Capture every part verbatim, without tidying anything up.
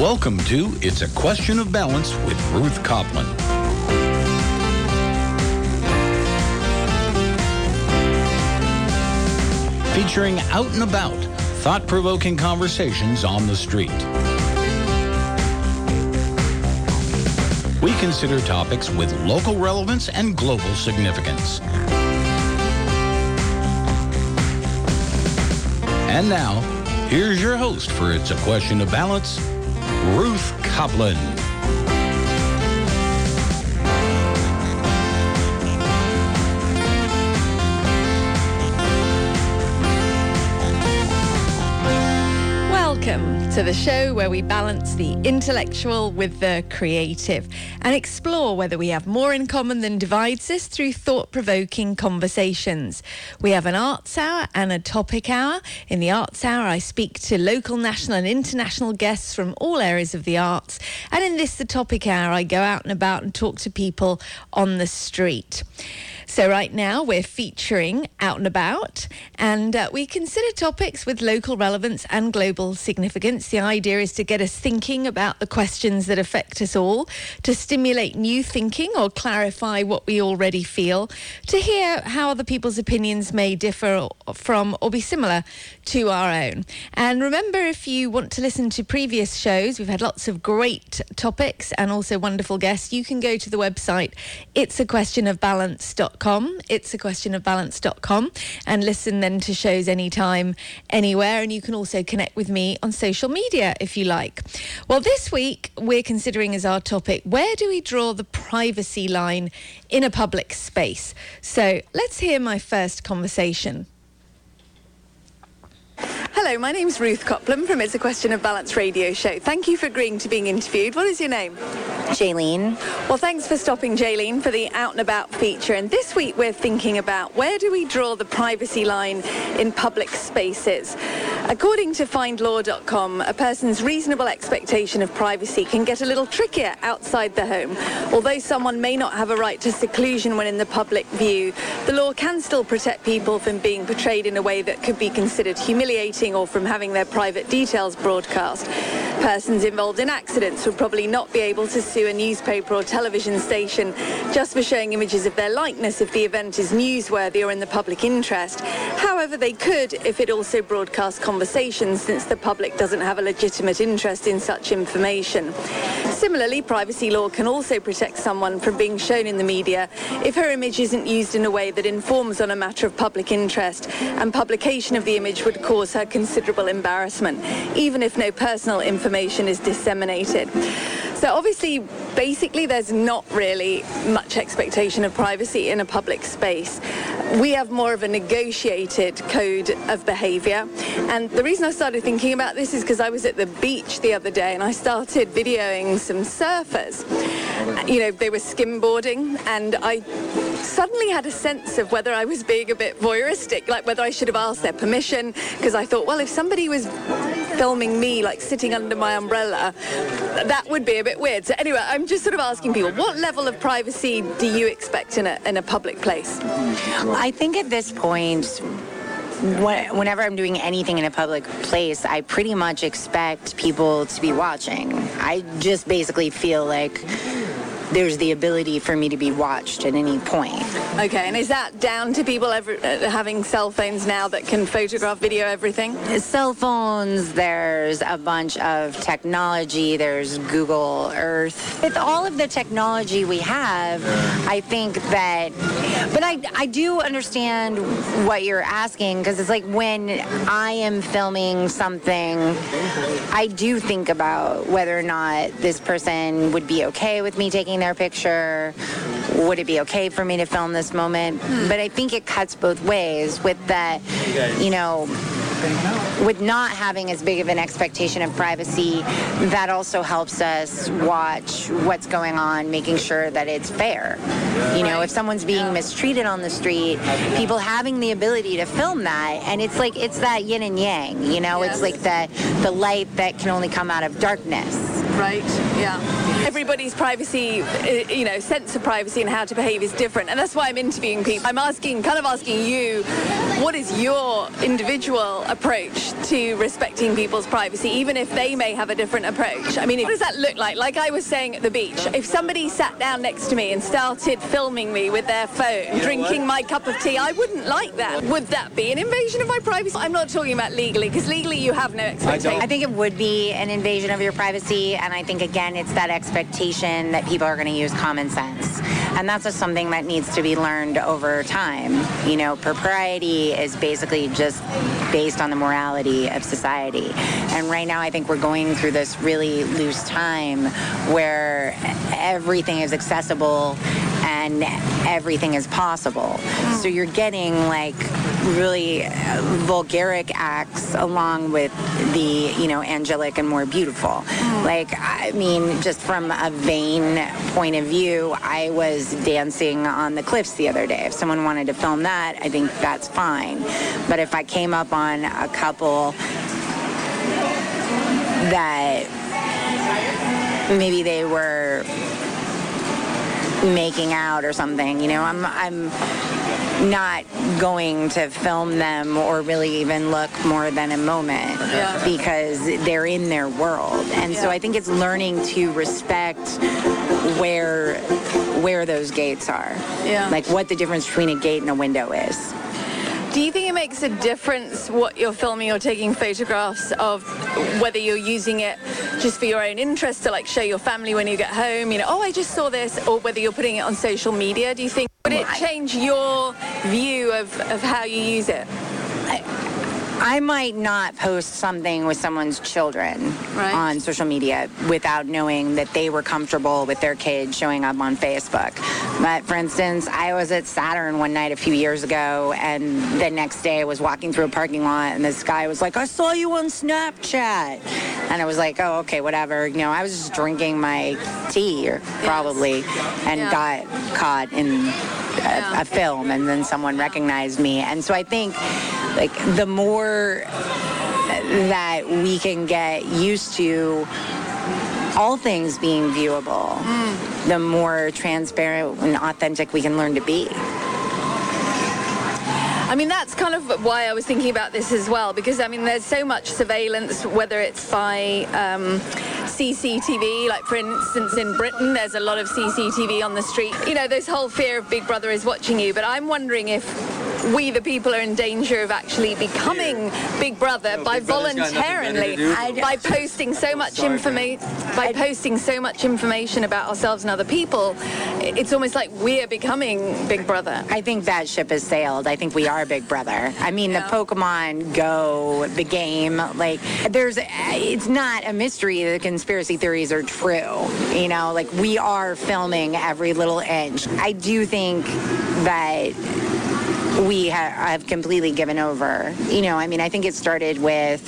Welcome to It's a Question of Balance with Ruth Copland. Featuring out and about, thought-provoking conversations on the street. We consider topics with local relevance and global significance. And now, here's your host for It's a Question of Balance, Ruth Copland. Welcome to the show where we balance the intellectual with the creative and explore whether we have more in common than divides us through thought-provoking conversations. We have an arts hour and a topic hour. In the arts hour, I speak to local, national and international guests from all areas of the arts. And in this, the topic hour, I go out and about and talk to people on the street. So right now we're featuring Out and About, and uh, we consider topics with local relevance and global significance. The idea is to get us thinking about the questions that affect us all, to stimulate new thinking or clarify what we already feel, to hear how other people's opinions may differ from or be similar to our own. And remember, if you want to listen to previous shows, we've had lots of great topics and also wonderful guests. You can go to the website it's a question of balance dot com. It's a question of balance dot com and listen then to shows anytime, anywhere. And you can also connect with me on social media if you like. Well, this week we're considering as our topic, where do we draw the privacy line in a public space? So let's hear my first conversation. Hello, my name's Ruth Copland from It's a Question of Balance radio show. Thank you for agreeing to being interviewed. What is your name? Jaylene. Well, thanks for stopping, Jaylene, for the Out and About feature. And this week we're thinking about where do we draw the privacy line in public spaces? According to find law dot com, a person's reasonable expectation of privacy can get a little trickier outside the home. Although someone may not have a right to seclusion when in the public view, the law can still protect people from being portrayed in a way that could be considered humiliating or from having their private details broadcast. Persons involved in accidents would probably not be able to sue a newspaper or television station just for showing images of their likeness if the event is newsworthy or in the public interest. However, they could if it also broadcasts conversations, since the public doesn't have a legitimate interest in such information. Similarly, privacy law can also protect someone from being shown in the media if her image isn't used in a way that informs on a matter of public interest, and publication of the image would cause her considerable embarrassment, even if no personal information is disseminated. So obviously, basically, there's not really much expectation of privacy in a public space. We have more of a negotiated code of behavior. And the reason I started thinking about this is because I was at the beach the other day and I started videoing some surfers. You know, they were skimboarding, and I suddenly had a sense of whether I was being a bit voyeuristic, like whether I should have asked their permission, because I thought, well, if somebody was filming me like sitting under my umbrella, that would be a bit weird. So anyway, I'm just sort of asking people, what level of privacy do you expect in a in a public place? I think at this point, whenever I'm doing anything in a public place, I pretty much expect people to be watching. I just basically feel like there's the ability for me to be watched at any point. Okay, and is that down to people every, uh, having cell phones now that can photograph, video, everything? Cell phones, there's a bunch of technology, there's Google Earth. With all of the technology we have, I think that, but I, I do understand what you're asking, because it's like when I am filming something, I do think about whether or not this person would be okay with me taking their picture. Would it be okay for me to film this moment? Hmm. But I think it cuts both ways with that, you know, with not having as big of an expectation of privacy. That also helps us watch what's going on, making sure that it's fair. You know, if someone's being mistreated on the street, people having the ability to film that, and it's like, it's that yin and yang, you know, it's like the, the light that can only come out of darkness. Right, yeah. Everybody's privacy, you know, sense of privacy and how to behave is different. And that's why I'm interviewing people. I'm asking, kind of asking you, what is your individual approach to respecting people's privacy, even if they may have a different approach? I mean, what does that look like? Like I was saying at the beach, if somebody sat down next to me and started filming me with their phone, drinking my cup of tea, I wouldn't like that. Would that be an invasion of my privacy? I'm not talking about legally, because legally you have no expectation. I think it would be an invasion of your privacy, and I think, again, it's that expectation that people are going to use common sense. And that's just something that needs to be learned over time. You know, propriety is basically just based on the morality of society. And right now I think we're going through this really loose time where everything is accessible and everything is possible. Mm. So you're getting like really vulgaric acts along with the, you know, angelic and more beautiful. Mm. Like, I mean, just from a vain point of view, I was dancing on the cliffs the other day. If someone wanted to film that, I think that's fine. But if I came up on a couple that maybe they were making out or something, you know, I'm I'm not going to film them or really even look more than a moment, yeah, because they're in their world. And yeah. so I think it's learning to respect where where those gates are. Yeah. Like what the difference between a gate and a window is. Do you think it makes a difference what you're filming or taking photographs of, whether you're using it just for your own interest to like show your family when you get home, you know, oh, I just saw this, or whether you're putting it on social media? Do you think, would it change your view of, of how you use it? I, I might not post something with someone's children right. on social media without knowing that they were comfortable with their kid showing up on Facebook. But for instance, I was at Saturn one night a few years ago, and the next day I was walking through a parking lot, and this guy was like, I saw you on Snapchat. And I was like, oh, okay, whatever. You know, I was just drinking my tea, or probably, yes. and yeah. got caught in a, yeah. a film, and then someone recognized me. And so I think, like, the more that we can get used to all things being viewable, mm. the more transparent and authentic we can learn to be. I mean, that's kind of why I was thinking about this as well, because, I mean, there's so much surveillance, whether it's by um, C C T V, like, for instance, in Britain, there's a lot of C C T V on the street. You know, this whole fear of Big Brother is watching you, but I'm wondering if we, the people, are in danger of actually becoming Big Brother no, by Big voluntarily, by posting so much information, by posting so much information about ourselves and other people. It's almost like we're becoming Big Brother. I think that ship has sailed. I think we are Big Brother. I mean, yeah. the Pokemon Go, the game, like, there's, it's not a mystery that the conspiracy theories are true. You know, like, we are filming every little inch. I do think that we ha- have completely given over. You know, I mean, I think it started with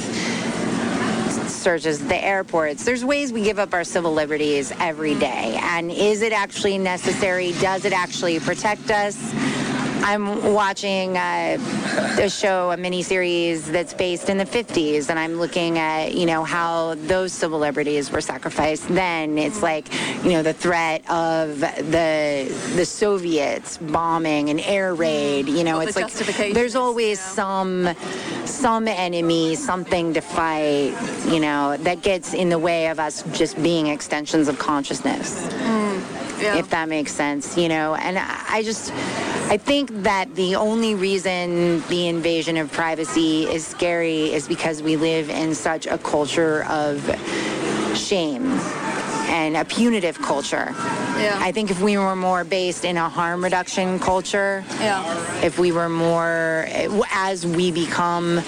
searches at the airports. There's ways we give up our civil liberties every day. And is it actually necessary? Does it actually protect us? I'm watching uh, a show, a miniseries that's based in the fifties, and I'm looking at, you know, how those civil liberties were sacrificed then. It's like, you know, the threat of the the Soviets bombing an air raid, you know, well, it's like there's always yeah. some some enemy, something to fight, you know, that gets in the way of us just being extensions of consciousness. Mm. Yeah. If that makes sense, you know. And I just, I think that the only reason the invasion of privacy is scary is because we live in such a culture of shame and a punitive culture. Yeah. I think if we were more based in a harm reduction culture, yeah. if we were more, as we become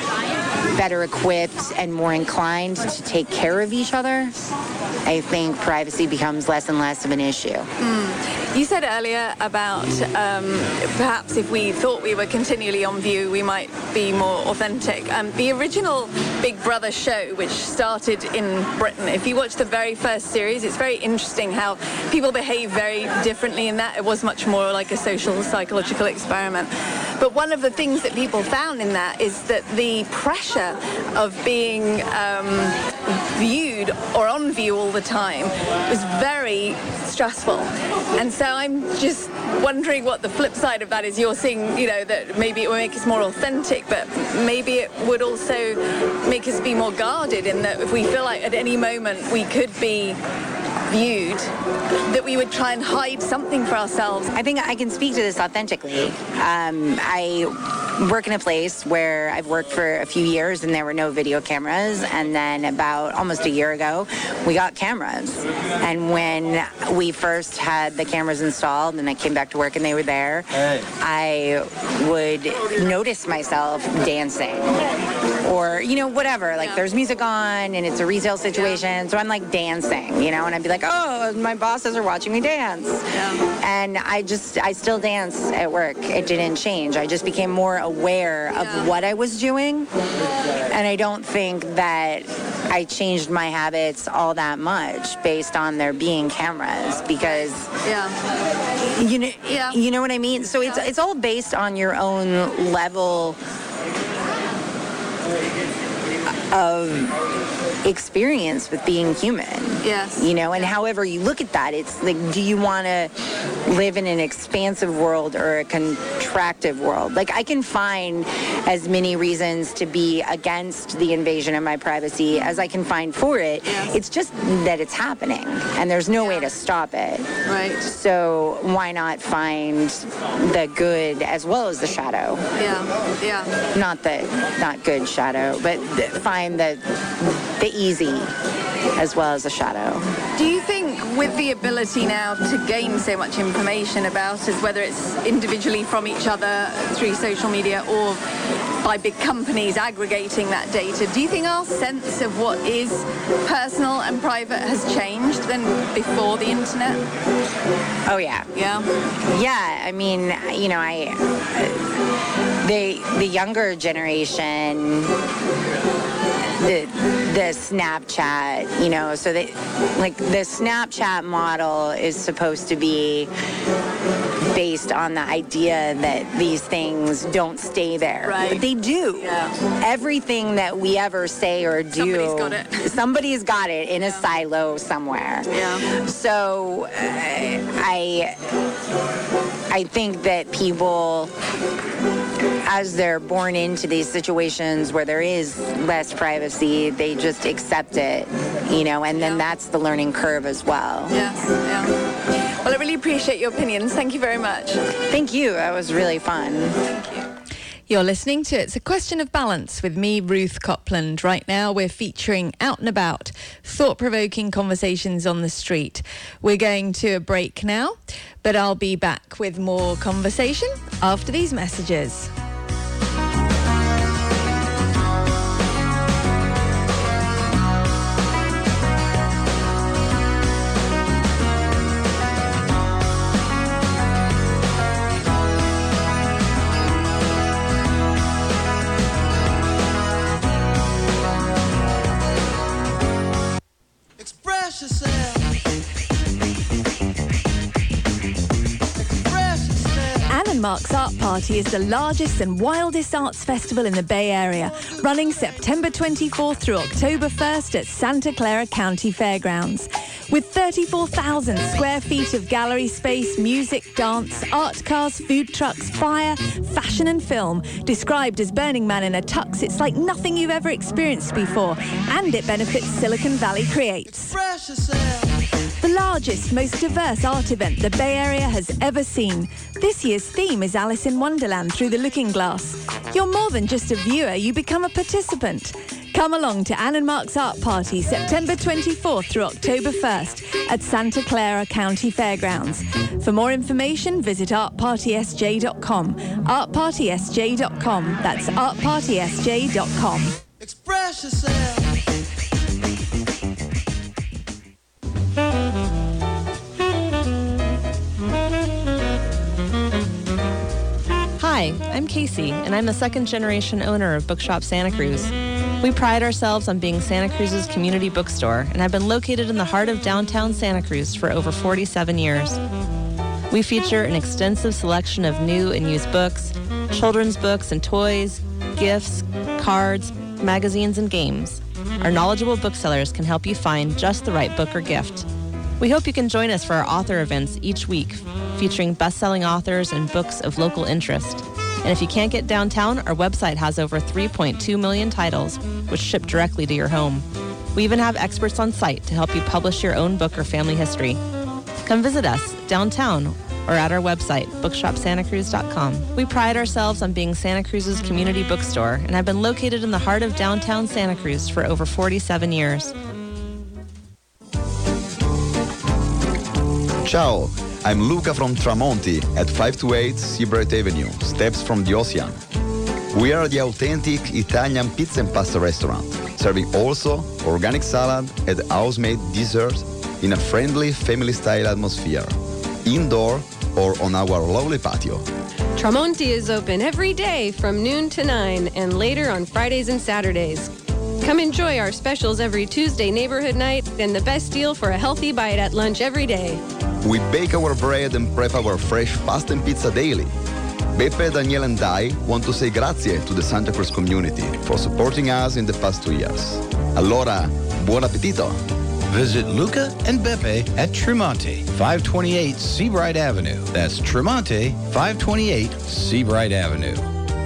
better equipped and more inclined to take care of each other, I think privacy becomes less and less of an issue. Mm. You said earlier about um, perhaps if we thought we were continually on view, we might be more authentic. Um, the original Big Brother show, which started in Britain, if you watch the very first series, it's very interesting how people behave very differently in that. It was much more like a social psychological experiment. But one of the things that people found in that is that the pressure of being um, viewed or on view all the time was very stressful. And so I'm just wondering what the flip side of that is. You're seeing, you know, that maybe it will make us more authentic, but maybe it would also make us be more guarded in that if we feel like at any moment we could be viewed, that we would try and hide something for ourselves. I think I can speak to this authentically. Um, I work in a place where I've worked for a few years and there were no video cameras, and then about almost a year ago we got cameras, and when we first had the cameras installed and I came back to work and they were there, hey. I would notice myself dancing or, you know, whatever, like yeah. there's music on and it's a retail situation, yeah. so I'm like dancing, you know, and I'd be like, oh, my bosses are watching me dance. Yeah. And I just, I still dance at work. It didn't change. I just became more aware of yeah. what I was doing. And I don't think that I changed my habits all that much based on there being cameras, because yeah. you know, yeah. you know what I mean? So it's, it's all based on your own level of experience with being human. Yes. You know, and however you look at that, it's like, do you want to live in an expansive world or a contractive world? Like, I can find as many reasons to be against the invasion of my privacy as I can find for it. Yes. It's just that it's happening and there's no yeah. way to stop it. Right. So why not find the good as well as the shadow? Yeah. Yeah. Not the not good shadow, but the, find the the easy as well as the shadow. Do you think with the ability now to gain so much information about us, whether it's individually from each other through social media or by big companies aggregating that data, do you think our sense of what is personal and private has changed than before the internet? Oh yeah. Yeah? Yeah, I mean, you know, I the the younger generation, the the Snapchat, you know, so they like the Snapchat model is supposed to be based on the idea that these things don't stay there. Right. But they do. Yeah. Everything that we ever say or do, somebody's got it. Somebody's got it in a yeah. silo somewhere. Yeah. So uh, I I think that people, as they're born into these situations where there is less privacy, they just accept it, you know, and then yeah. that's the learning curve as well. Yes, yeah. Well, I really appreciate your opinions. Thank you very much. Thank you. That was really fun. Thank you. You're listening to It's a Question of Balance with me, Ruth Copland. Right now we're featuring Out and About, thought-provoking conversations on the street. We're going to a break now, but I'll be back with more conversation after these messages. Mark's Art Party is the largest and wildest arts festival in the Bay Area, running September twenty-fourth through October first at Santa Clara County Fairgrounds. With thirty-four thousand square feet of gallery space, music, dance, art cars, food trucks, fire, fashion and film, described as Burning Man in a tux, it's like nothing you've ever experienced before, and it benefits Silicon Valley Creates. The largest, most diverse art event the Bay Area has ever seen. This year's theme is Alice in Wonderland through the Looking Glass. You're more than just a viewer, you become a participant. Come along to Ann and Mark's Art Party, September twenty-fourth through October first at Santa Clara County Fairgrounds. For more information, visit art party s j dot com. art party s j dot com. That's art party s j dot com. Express yourself. Hi, I'm Casey, and I'm the second-generation owner of Bookshop Santa Cruz. We pride ourselves on being Santa Cruz's community bookstore and have been located in the heart of downtown Santa Cruz for over forty-seven years. We feature an extensive selection of new and used books, children's books and toys, gifts, cards, magazines, and games. Our knowledgeable booksellers can help you find just the right book or gift. We hope you can join us for our author events each week, featuring best-selling authors and books of local interest. And if you can't get downtown, our website has over three point two million titles, which ship directly to your home. We even have experts on site to help you publish your own book or family history. Come visit us downtown or at our website, bookshop santa cruz dot com. We pride ourselves on being Santa Cruz's community bookstore and have been located in the heart of downtown Santa Cruz for over forty-seven years. Ciao, I'm Luca from Tramonti at five twenty-eight Seabright Avenue, steps from the ocean. We are the authentic Italian pizza and pasta restaurant, serving also organic salad and house-made desserts in a friendly family-style atmosphere, indoor or on our lovely patio. Tramonti is open every day from noon to nine and later on Fridays and Saturdays. Come enjoy our specials every Tuesday neighborhood night and the best deal for a healthy bite at lunch every day. We bake our bread and prep our fresh pasta and pizza daily. Beppe, Danielle and I want to say grazie to the Santa Cruz community for supporting us in the past two years. Allora, buon appetito! Visit Luca and Beppe at Tremonti, five twenty-eight Seabright Avenue. That's Tremonti, five twenty-eight Seabright Avenue.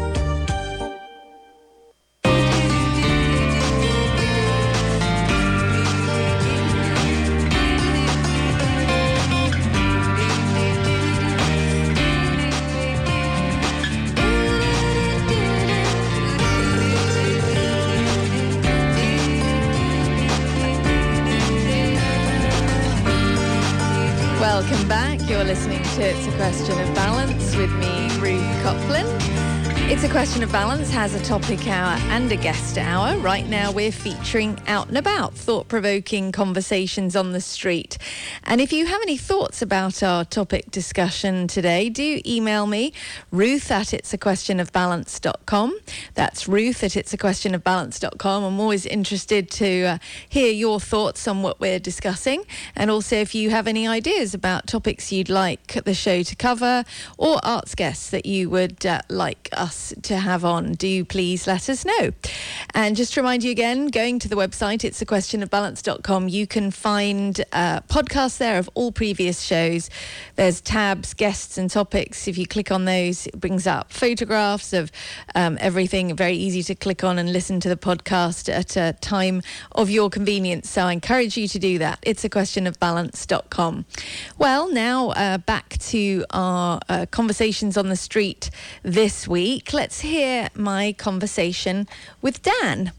Welcome back. You're listening to It's a Question of Balance with me, Ruth Coplin. It's a Question of Balance has a topic hour and a guest hour. Right now we're featuring Out and About, thought-provoking conversations on the street. And if you have any thoughts about our topic discussion today, do email me, Ruth at it's a question of balance dot com. That's Ruth at it's a question of balance dot com. I'm always interested to uh, hear your thoughts on what we're discussing. And also if you have any ideas about topics you'd like the show to cover or arts guests that you would uh, like us to have on, do please let us know. And just to remind you again, going to the website, it's a question of balance dot com, you can find uh, podcasts there of all previous shows. There's tabs, guests and topics. If you click on those, it brings up photographs of um, everything. Very easy to click on and listen to the podcast at a time of your convenience. So I encourage you to do that. It's a question of balance dot com. Well, now uh, back to our uh, conversations on the street this week. Let's hear my conversation with Dan.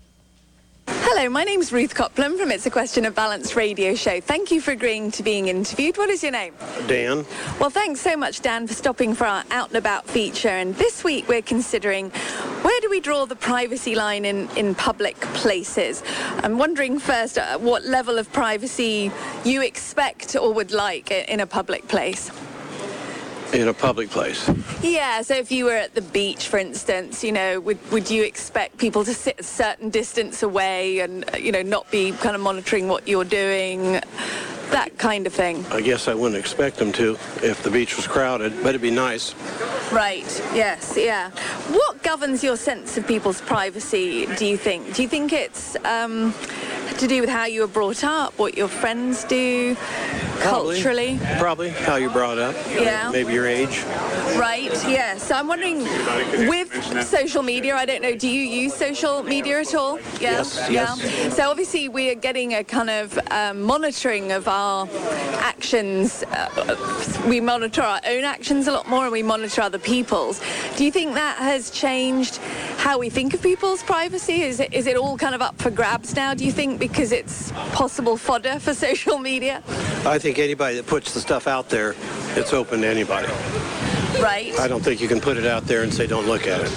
Hello, my name's Ruth Coplin from It's a Question of Balance radio show. Thank you for agreeing to being interviewed. What is your name? Dan. Well, thanks so much, Dan, for stopping for our Out and About feature. And this week we're considering, where do we draw the privacy line in, in public places? I'm wondering first uh, what level of privacy you expect or would like in a public place. In a public place? Yeah, so if you were at the beach, for instance, you know, would would you expect people to sit a certain distance away and, you know, not be kind of monitoring what you're doing, that kind of thing? I guess I wouldn't expect them to if the beach was crowded, but it'd be nice. Right, yes, yeah. What governs your sense of people's privacy, do you think? Do you think it's um, to do with how you were brought up, what your friends do, Probably. culturally? Probably how you're brought up. Yeah. Maybe your age. Right, yeah. So I'm wondering, with social media, I don't know, do you use social media at all? Yeah? Yes, yeah. yes. So obviously we are getting a kind of um, monitoring of our actions. Uh, we monitor our own actions a lot more and we monitor other people's. Do you think that has changed how we think of people's privacy? Is it, is it all kind of up for grabs now, do you think, because it's possible fodder for social media? I think anybody that puts the stuff out there, it's open to anybody. Right. I don't think you can put it out there and say don't look at it.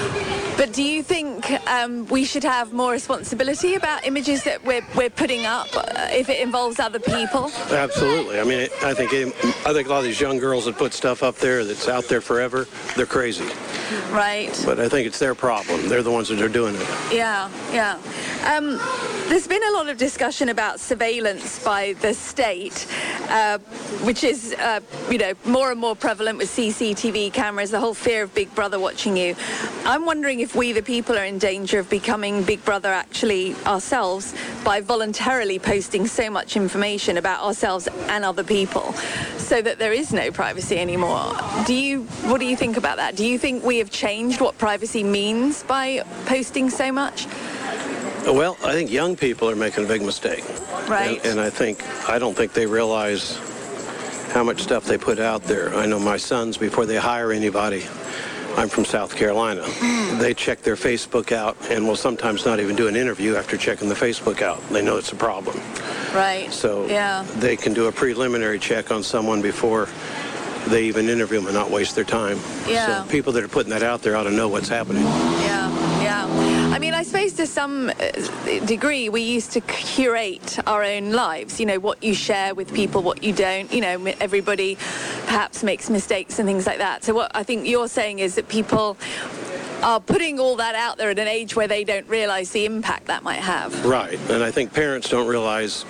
But do you think um, we should have more responsibility about images that we're we're putting up uh, if it involves other people? Absolutely. I mean, it, I think it, I think a lot of these young girls that put stuff up there that's out there forever, they're crazy. Right. But I think it's their problem. They're the ones that are doing it. Yeah, yeah. Um, There's been a lot of discussion about surveillance by the state, uh, which is, uh, you know, more and more prevalent with C C T V cameras, the whole fear of Big Brother watching you. I'm wondering if we, the people, are in danger of becoming Big Brother actually ourselves by voluntarily posting so much information about ourselves and other people so that there is no privacy anymore. Do you, what do you think about that? Do you think we have changed what privacy means by posting so much? Well, I think young people are making a big mistake. Right. And, and I think, I don't think they realize how much stuff they put out there. I know my sons, before they hire anybody, I'm from South Carolina, mm. they check their Facebook out and will sometimes not even do an interview after checking the Facebook out. They know it's a problem. Right. So yeah. they can do a preliminary check on someone before they even interview them and not waste their time. Yeah. So people that are putting that out there ought to know what's happening. Yeah, yeah. I mean, I suppose to some degree we used to curate our own lives, you know, what you share with people, what you don't, you know, everybody perhaps makes mistakes and things like that. So what I think you're saying is that people are putting all that out there at an age where they don't realize the impact that might have. Right, and I think parents don't realize,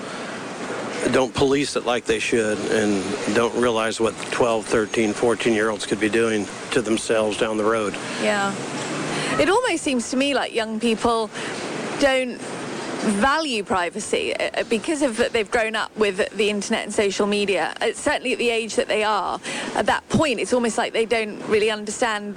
don't police it like they should, and don't realize what twelve, thirteen, fourteen-year-olds could be doing to themselves down the road. Yeah. It almost seems to me like young people don't value privacy because of that they've grown up with the internet and social media. It's certainly at the age that they are, at that point, it's almost like they don't really understand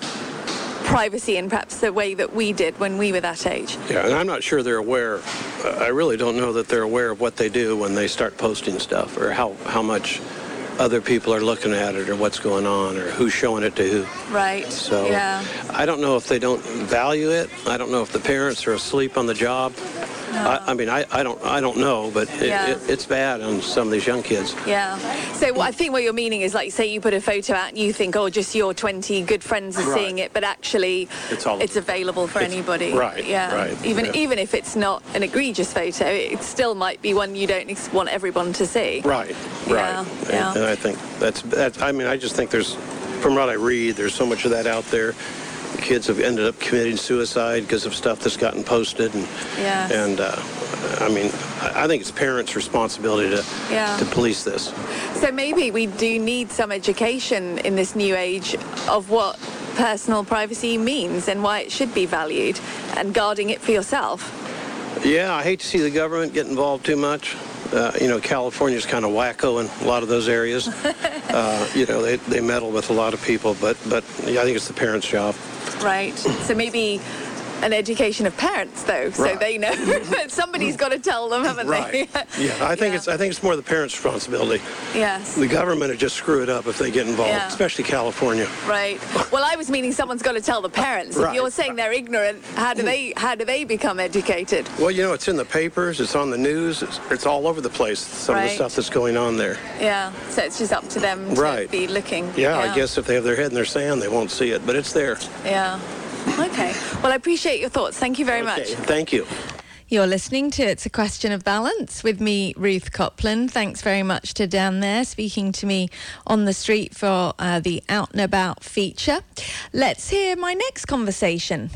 privacy in perhaps the way that we did when we were that age. Yeah, and I'm not sure they're aware. Uh, I really don't know that they're aware of what they do when they start posting stuff, or how, how much other people are looking at it, or what's going on, or who's showing it to who. Right. So yeah. I don't know if they don't value it. I don't know if the parents are asleep on the job. No. I, I mean, I, I don't I don't know, but it, yeah. it, it's bad on some of these young kids. Yeah. So what I think what you're meaning is, like, say you put a photo out and you think, oh, just your twenty good friends are right. seeing it, but actually it's, all, it's available for it's, anybody. Right. Yeah. Right. Even yeah. even if it's not an egregious photo, it still might be one you don't want everyone to see. Right. Yeah. Right. Yeah. And, and I think that's that's. I mean, I just think there's, from what I read, there's so much of that out there. Kids have ended up committing suicide because of stuff that's gotten posted, and yeah. and uh, I mean, I think it's parents' responsibility to yeah. to police this. So maybe we do need some education in this new age of what personal privacy means and why it should be valued, and guarding it for yourself. Yeah, I hate to see the government get involved too much. Uh, you know, California's kind of wacko in a lot of those areas. uh, you know, they, they meddle with a lot of people, but, but yeah, I think it's the parents' job. Right. So maybe an education of parents, though, so right. they know that somebody's got to tell them, haven't right. they? yeah, I think yeah. it's I think it's more the parents' responsibility. Yes. The government would just screw it up if they get involved, yeah. especially California. Right. Well, I was meaning someone's got to tell the parents. If right. you're saying they're ignorant, how do they how do they become educated? Well, you know, it's in the papers, it's on the news, it's, it's all over the place, some right. of the stuff that's going on there. Yeah. So it's just up to them to right. be looking. Yeah, yeah, I guess if they have their head in their sand, they won't see it, but it's there. Yeah. Okay. Well, I appreciate your thoughts. Thank you very okay. much. Thank you. You're listening to It's a Question of Balance with me, Ruth Copland. Thanks very much to Dan there, speaking to me on the street for uh, the Out and About feature. Let's hear my next conversation.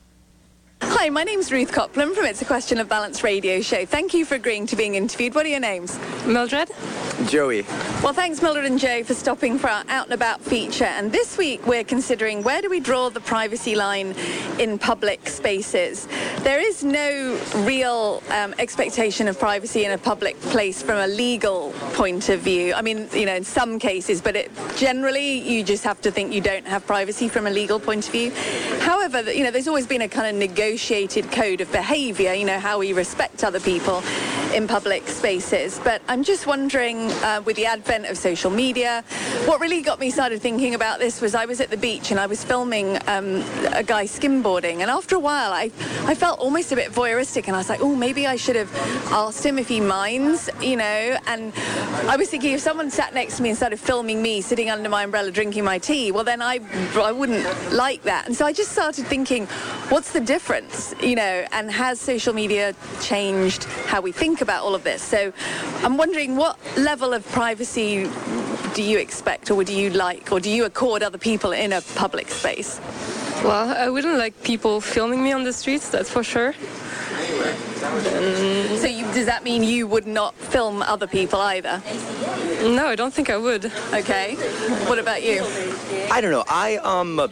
Hi, my name's Ruth Copland from It's a Question of Balance radio show. Thank you for agreeing to being interviewed. What are your names? Mildred. Joey. Well, thanks, Mildred and Joe, for stopping for our Out and About feature. And this week, we're considering where do we draw the privacy line in public spaces. There is no real um, expectation of privacy in a public place from a legal point of view. I mean, you know, in some cases, but it, generally, you just have to think you don't have privacy from a legal point of view. However, you know, there's always been a kind of negotiated code of behavior, you know, how we respect other people in public spaces. But I'm just wondering, uh, with the advent of social media, what really got me started thinking about this was I was at the beach and I was filming um, a guy skimboarding, and after a while I, I felt almost a bit voyeuristic, and I was like, oh, maybe I should have asked him if he minds, you know. And I was thinking, if someone sat next to me and started filming me sitting under my umbrella drinking my tea, well then I, I wouldn't like that. And so I just started thinking, what's the difference, you know, and has social media changed how we think about all of this? So I'm wondering, what level of privacy do you expect, or would you like, or do you accord other people in a public space? Well, I wouldn't like people filming me on the streets, that's for sure. Um, so you, does that mean you would not film other people either? No, I don't think I would. Okay. What about you? I don't know. I um,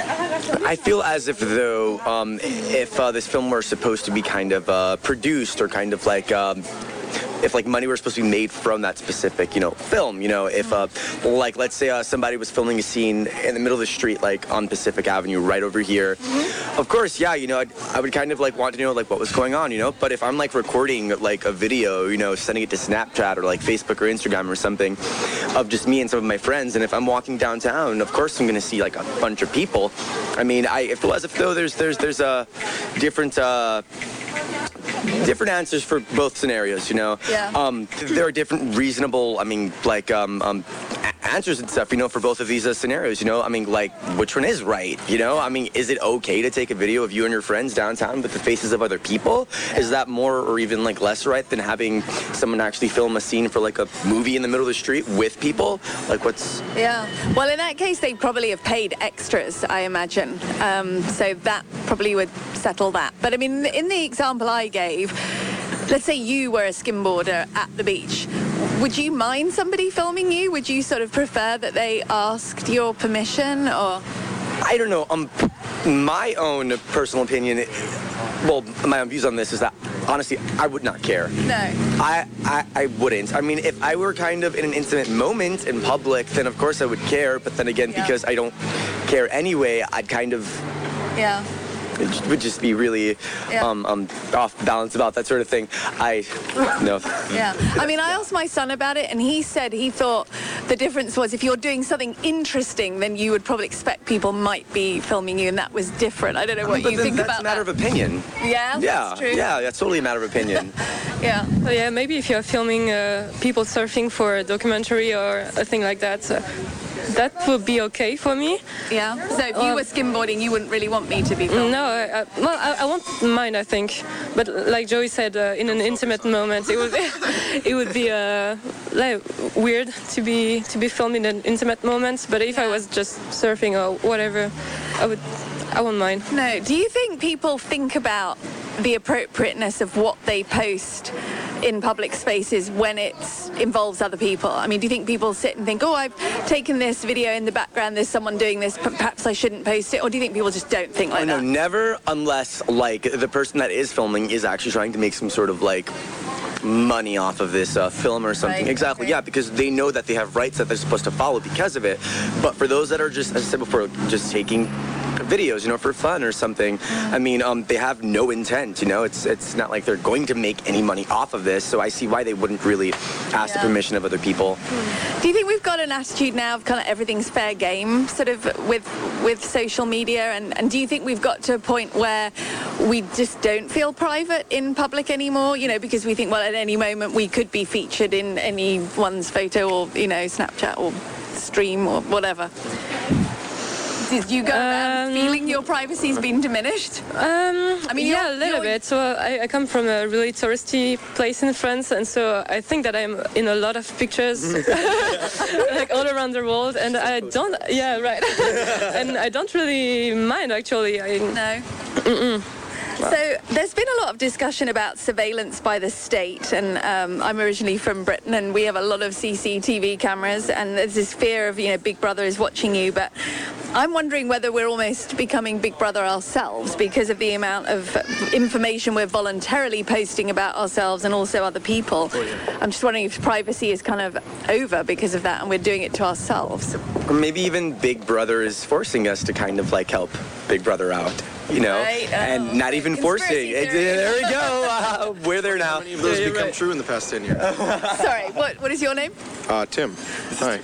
I feel as if though, um, if uh, this film were supposed to be kind of uh, produced or kind of like. Um, if like money were supposed to be made from that specific, you know, film, you know, if uh, like let's say uh, somebody was filming a scene in the middle of the street, like on Pacific Avenue, right over here, mm-hmm. Of course, yeah, you know, I'd, I would kind of like want to know like what was going on, you know. But if I'm like recording like a video, you know, sending it to Snapchat or like Facebook or Instagram or something, of just me and some of my friends, and if I'm walking downtown, of course I'm gonna see like a bunch of people. I mean, I feel as if though there's there's there's a different. Uh, different answers for both scenarios, you know. Yeah. Um, there are different reasonable, I mean, like, um, um, answers and stuff, you know, for both of these uh, scenarios, you know. I mean, like, which one is right, you know? I mean, is it okay to take a video of you and your friends downtown with the faces of other people? Is that more or even, like, less right than having someone actually film a scene for, like, a movie in the middle of the street with people? Like, what's... Yeah. Well, in that case, they probably have paid extras, I imagine. Um, so that probably would settle that. But, I mean, in the example I gave, let's say you were a skimboarder at the beach. Would you mind somebody filming you? Would you sort of prefer that they asked your permission, or? I don't know. Um, my own personal opinion, well, my own views on this is that, honestly, I would not care. No. I, I, I wouldn't. I mean, if I were kind of in an intimate moment in public, then of course I would care. But then again, yeah. because I don't care anyway, I'd kind of... Yeah. It would just be really yeah. um, um, off balance about that sort of thing. I, no. Yeah. I mean, I asked my son about it, and he said he thought the difference was if you're doing something interesting, then you would probably expect people might be filming you, and that was different. I don't know what but you think that's about that. That's a matter of opinion. Yeah, yeah, that's true. Yeah, that's totally a matter of opinion. Yeah. Oh, yeah, maybe if you're filming uh, people surfing for a documentary or a thing like that, uh, that would be okay for me. Yeah. So if you um, were skimboarding, you wouldn't really want me to be filming? No, I, I, well, I, I won't mind, I think. But like Joey said, uh, in an intimate moment, it would be, it would be uh, like, weird to be to be filmed in an intimate moment. But if I was just surfing or whatever, I would, I won't mind. No. Do you think people think about the appropriateness of what they post in public spaces when it involves other people? I mean, do you think people sit and think, oh, I've taken this video in the background, there's someone doing this, perhaps I shouldn't post it? Or do you think people just don't think like oh, no, that? No, never, unless, like, the person that is filming is actually trying to make some sort of, like, money off of this uh, film or something. Right. Exactly, okay. Yeah, because they know that they have rights that they're supposed to follow because of it. But for those that are just, as I said before, just taking videos, you know, for fun or something, I mean, um, they have no intent, you know, it's it's not like they're going to make any money off of this, so I see why they wouldn't really ask yeah. the permission of other people. Do you think we've got an attitude now of kind of everything's fair game, sort of with with social media, and, and do you think we've got to a point where we just don't feel private in public anymore, you know, because we think, well, at any moment we could be featured in anyone's photo or, you know, Snapchat or stream or whatever? Did you go around um, feeling your privacy's been diminished? Um, I mean, yeah, a little bit. So I, I come from a really touristy place in France, and so I think that I'm in a lot of pictures, like all around the world, and I don't. Yeah, right. And I don't really mind actually. I, no. Mm-mm. So there's been a lot of discussion about surveillance by the state, and um, I'm originally from Britain, and we have a lot of C C T V cameras, and there's this fear of, you know, Big Brother is watching you, but I'm wondering whether we're almost becoming Big Brother ourselves because of the amount of information we're voluntarily posting about ourselves and also other people. Oh, yeah. I'm just wondering if privacy is kind of over because of that, and we're doing it to ourselves. Or maybe even Big Brother is forcing us to kind of like help Big Brother out, you know, right. oh. and not even forcing. It, there we go. Uh, we're there now. How many of those yeah, become right. true in the past ten years? Sorry, what what is your name? Uh, Tim. Hi.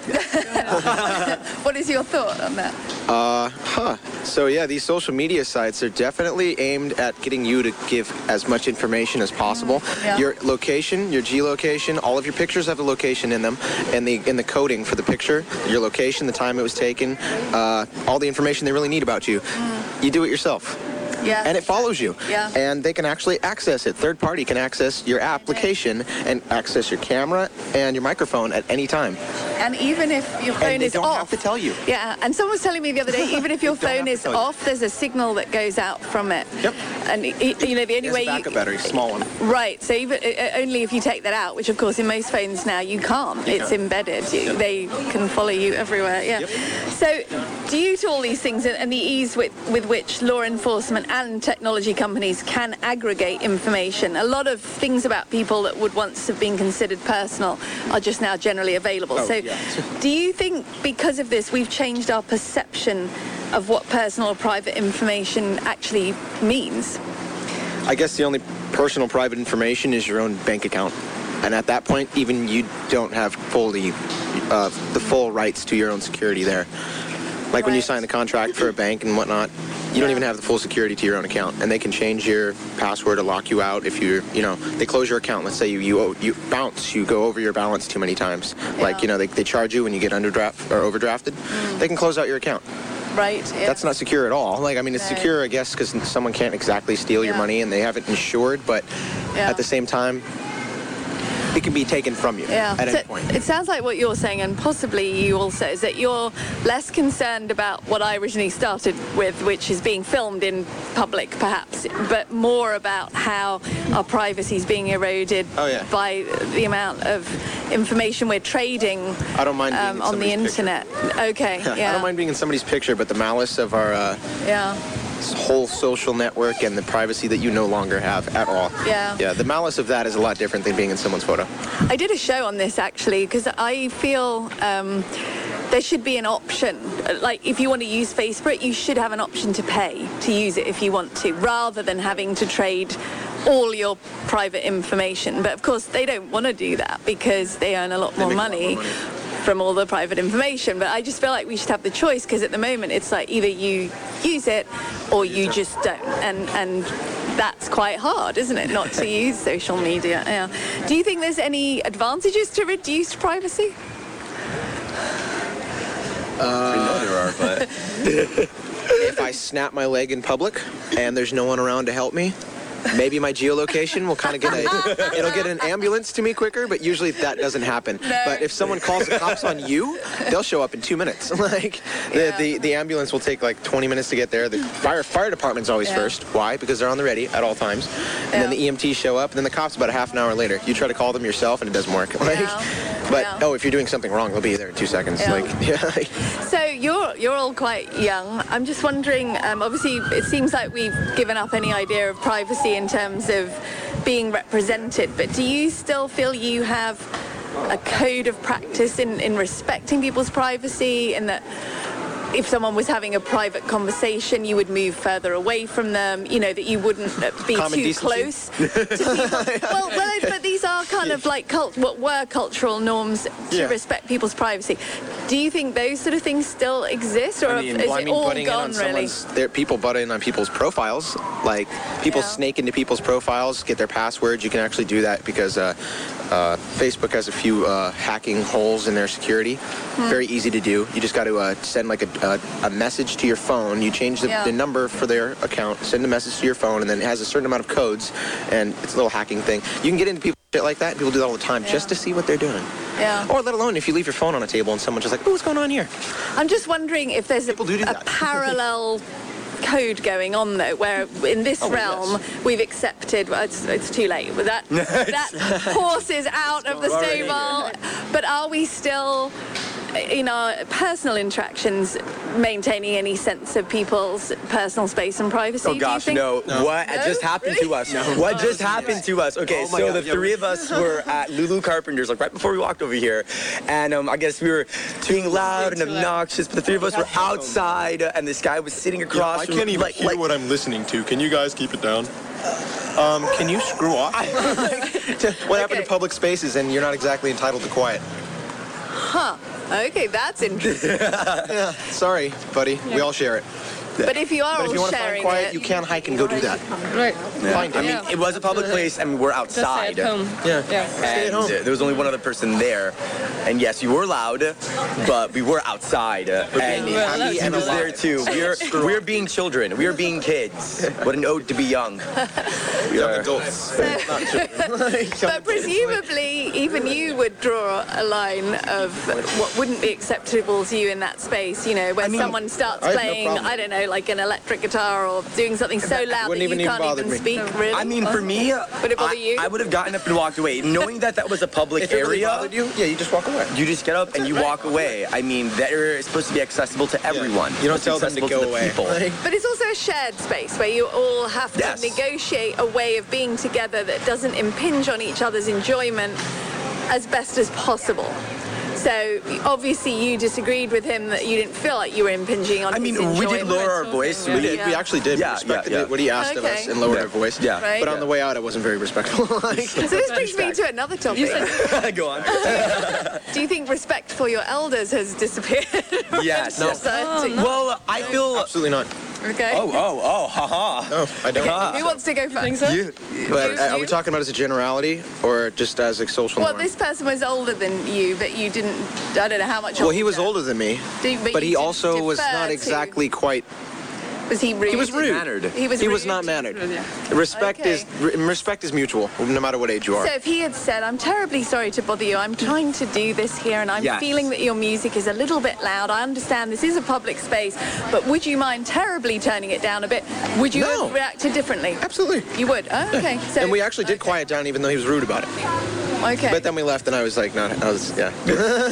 What is your thought on that? Uh, huh. So yeah, these social media sites are definitely aimed at getting you to give as much information as possible. Mm, yeah. Your location, your geolocation, all of your pictures have the location in them, and the in the coding for the picture, your location, the time it was taken, uh, all the information they really need about you. Mm. You do it yourself. Yeah. And it follows you. Yeah. And they can actually access it. Third party can access your application and access your camera and your microphone at any time. And even if your phone and they is don't off, have to tell you. Yeah, and someone was telling me the other day, even if your They don't phone have is to tell you. off, there's a signal that goes out from it. Yep. And it, you know the only There's way a backup you, battery, small one. Right. So even uh, only if you take that out, which of course in most phones now you can't. You it's can't. embedded. You, they can follow you everywhere. Yeah. Yep. So due to all these things and, and the ease with, with which law enforcement and technology companies can aggregate information, a lot of things about people that would once have been considered personal are just now generally available. Oh, so yeah. do you think because of this we've changed our perception of what personal or private information actually means? I guess the only personal private information is your own bank account. And at that point, even you don't have fully uh, the full rights to your own security there. Like when you Right. sign the contract for a bank and whatnot, you don't even have the full security to your own account. And they can change your password to lock you out if you're, you know, they close your account. Let's say you you, owe, you bounce, you go over your balance too many times. Like, you know, they, they charge you when you get underdraft or overdrafted. They can close out your account. Right. Yeah. That's not secure at all. Like, I mean, it's No. secure, I guess, because someone can't exactly steal your Yeah. money and they have it insured, but Yeah. at the same time, it can be taken from you Yeah. at So any point. it sounds like what you're saying, and possibly you also, is that you're less concerned about what I originally started with, which is being filmed in public, perhaps, but more about how our privacy is being eroded Oh, yeah. by the amount of information we're trading I don't mind being um, in on the somebody's picture. internet. Okay. Yeah. I don't mind being in somebody's picture, but the malice of our uh, Yeah. whole social network and the privacy that you no longer have at all. Yeah. Yeah, the malice of that is a lot different than being in someone's photo. I did a show on this actually because I feel um, there should be an option. Like if you want to use Facebook, you should have an option to pay to use it if you want to, rather than having to trade all your private information. But of course, they don't want to do that because they earn a lot They more make a lot money. more money. From all the private information, but I just feel like we should have the choice because at the moment it's like either you use it or you just don't, and and that's quite hard, isn't it, not to use social media? Yeah. Do you think there's any advantages to reduced privacy? I know there are, but If I snap my leg in public and there's no one around to help me, maybe my geolocation will kind of get a, it'll get an ambulance to me quicker, but usually that doesn't happen. No. But if someone calls the cops on you, they'll show up in two minutes. Like, the, Yeah. the, the ambulance will take like twenty minutes to get there. The fire fire department's always Yeah. first. Why? Because they're on the ready at all times. And then Yeah. the E M Ts show up, and then the cops about a half an hour later. You try to call them yourself, and it doesn't work. Like, Yeah. But, Yeah. oh, if you're doing something wrong, they'll be there in two seconds. Yeah. Like, yeah. So you're you're all quite young. I'm just wondering. Um, obviously, it seems like we've given up any idea of privacy in terms of being represented. But do you still feel you have a code of practice in, in respecting people's privacy, and that if someone was having a private conversation, you would move further away from them? You know, that you wouldn't be Common too decency? close to people. Well, well, but these are kind of like cult, what were cultural norms to Yeah. respect people's privacy. Do you think those sort of things still exist, or I mean, is well, I it mean, all butting in on gone really? someone's, there, people butt in on people's profiles. Like, people Yeah. snake into people's profiles, get their passwords. You can actually do that because uh, uh, Facebook has a few uh, hacking holes in their security. Hmm. Very easy to do. You just got to uh, send like a, a, a message to your phone. You change the, Yeah. the number for their account, send a message to your phone, and then it has a certain amount of codes, and it's a little hacking thing. You can get into people's shit like that. People do that all the time Yeah. just to see what they're doing. Yeah. Or let alone if you leave your phone on a table and someone's just like, oh, what's going on here? I'm just wondering if there's a, People do do a that. parallel code going on though, where in this Oh, realm yes. we've accepted. Well, it's, it's too late. But that that horse is out of the already. stable. But are we still, in our personal interactions, maintaining any sense of people's personal space and privacy? oh do gosh, you think? no. What No? just happened Really? to us? What just happened to us? Okay, Oh my so God, the yeah. three of us were at Lulu Carpenter's, like right before we walked over here, and um, I guess we were being loud and obnoxious. But the three of us were outside, uh, and this guy was sitting across. I from, can't even like, hear like, what I'm listening to. Can you guys keep it down? Um, can you screw off? What happened Okay. to public spaces and you're not exactly entitled to quiet? Huh. Okay, that's interesting. Yeah, sorry, buddy. We all share it. But if you are But if all you want to find sharing quiet, it, you can hike and go do that. Right. Find I it. mean, it was a public place, and we were Just stay outside. at home. Yeah. Yeah. Stay at And home. uh, there was only one other person there, and yes, you were loud, but we were outside, uh, and being happy he and was there alive. too. We're we're being children. We're being kids. What an ode to be young. Young adults. Not children. But presumably, even you would draw a line of what wouldn't be acceptable to you in that space. You know, when I mean, someone starts I have no playing, problem. I don't know, like an electric guitar or doing something so loud that wouldn't you even can't bother even me. speak. Really? I mean, for me, Would it bother I, you? I would have gotten up and walked away. Knowing that that was a public If it really area, bothered you, yeah, you just walk away. you just get up and you walk away. I mean, that area is supposed to be accessible to everyone. You don't It's tell them to accessible go the away. people. Like, But it's also a shared space where you all have to Yes. negotiate a way of being together that doesn't impinge on each other's enjoyment as best as possible. So obviously you disagreed with him that you didn't feel like you were impinging on I mean, his we enjoyment. did lower our voice. we did. We Yeah. actually did. Yeah, We respected yeah, yeah. it, what he asked of us Okay. and lowered Yeah. our voice. Yeah. Right. But on the way out, I wasn't very respectful. Like, So this brings me to another topic. Go on. Do you think respect for your elders has disappeared? from Yes. No. society? Well, I feel. absolutely not. Okay. Oh, oh, oh, haha. No, I don't. Okay. Who wants to go first? You, But You- uh, are you? we talking about as a generality or just as a social Well, norm? this person was older than you, but you didn't. I don't know how much. Well, he was older. older than me, Do you- but but you he did also was defer not to- exactly quite. Was he rude? He was rude. mannered. He was. He was rude? not mannered. Respect Okay. is re- respect is mutual, no matter what age you are. So if he had said, "I'm terribly sorry to bother you. I'm trying to do this here, and I'm Yes. feeling that your music is a little bit loud. I understand this is a public space, but would you mind terribly turning it down a bit?" Would you No. have reacted differently? Absolutely. You would. Oh, okay. So, And we actually did quiet down, even though he was rude about it. Okay. But then we left, and I was like, "Not." I was, yeah.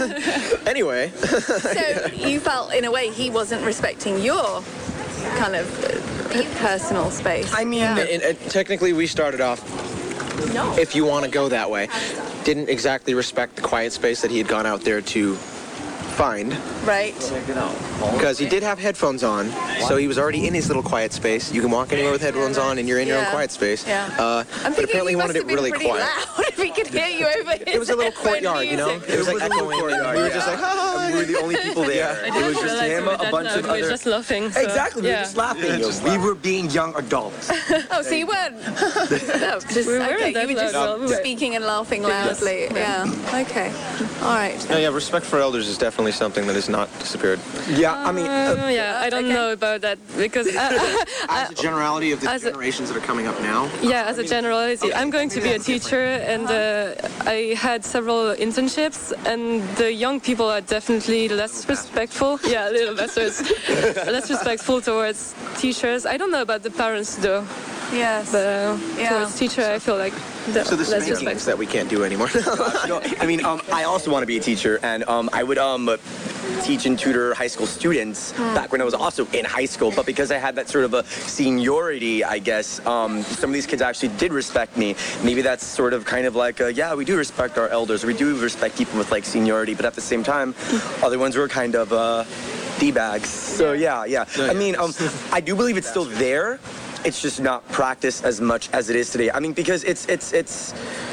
Anyway, So you felt, in a way, he wasn't respecting your kind of uh, p- personal space. I mean, and, and technically, we started off. No. If you want to go that way, didn't exactly respect the quiet space that he had gone out there to find. Right. Because he did have headphones on, so he was already in his little quiet space. You can walk anywhere with headphones on, and you're in your own Yeah. quiet space. Yeah. Uh, I'm but thinking apparently, he he must wanted have it been really pretty quiet. loud if he could hear you over his It was a little headphone courtyard, you know. music. It was like a little echoing. courtyard, We were yeah. just like, oh, we were the only people there. Yeah. It was just him, a bunch of We were other. just laughing. So, Exactly, we yeah. were just laughing. We were being young adults. Oh, so you weren't? No, just, We weren't okay, that you were just loud, no. speaking and laughing loudly. Yeah. Okay. All right. No, yeah, respect for elders is definitely something that has not disappeared. Yeah, I mean, uh, Uh, yeah, I don't Okay. know about that because uh, As a generality of the as a- generations that are coming up now, yeah, as a generality, I'm going to be a teacher, and uh, I had several internships, and the young people are definitely less respectful. Yeah, a little less less respectful towards teachers. I don't know about the parents though, Yes. but uh, Yeah. towards teacher, I feel like the, so the less spankings respectful. that we can't do anymore. no, I mean, um, I also want to be a teacher, and um, I would um, teach and tutor high school students back when I was also in high school. But because I had that sort of a seniority, I guess, um, some of these kids actually did respect me. Maybe that's sort of kind of like, a, yeah, we do respect our elders. We do respect people with like seniority, but at the same time, other ones were kind of uh, D-bags. So yeah, yeah. I mean, um, I do believe it's still there. It's just not practiced as much as it is today. I mean, because it's it's it's.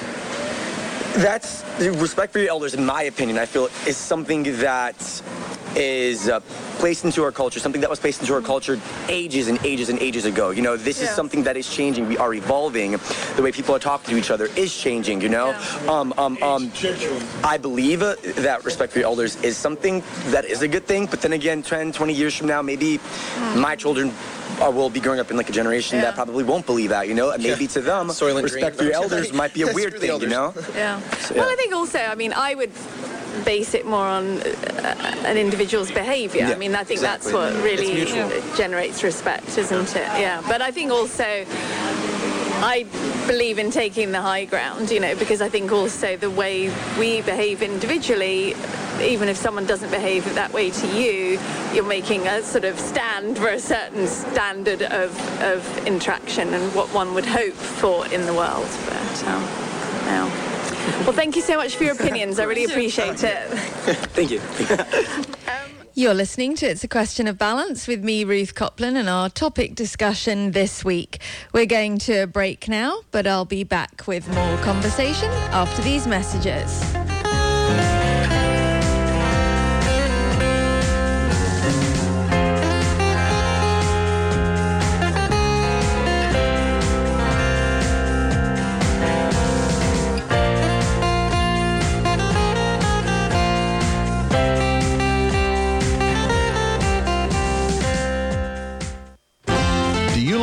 That's respect for your elders, in my opinion. I feel is something that is uh, placed into our culture, something that was placed into our culture ages and ages and ages ago. You know, this Yeah. is something that is changing. We are evolving. The way people are talking to each other is changing. You know, Yeah. um, um, um, I believe uh, that respect for your elders is something that is a good thing. But then again, ten, twenty years from now, maybe my children uh, will be growing up in like a generation Yeah. that probably won't believe that. You know, and maybe to them, Soylent respect Green. for your elders might be a Screw weird the thing. You elders. know. Yeah. So, Well, yeah. I think also, I mean, I would base it more on uh, an individual's behaviour. I Yeah, mean, I think exactly. that's what really It's mutual. generates respect, isn't it? Yeah. But I think also, I believe in taking the high ground, you know, because I think also the way we behave individually, even if someone doesn't behave that way to you, you're making a sort of stand for a certain standard of, of interaction and what one would hope for in the world. But, um, yeah. Well, thank you so much for your opinions. I really appreciate it. Thank you. You're listening to It's a Question of Balance with me, Ruth Copland, and our topic discussion this week. We're going to a break now, but I'll be back with more conversation after these messages.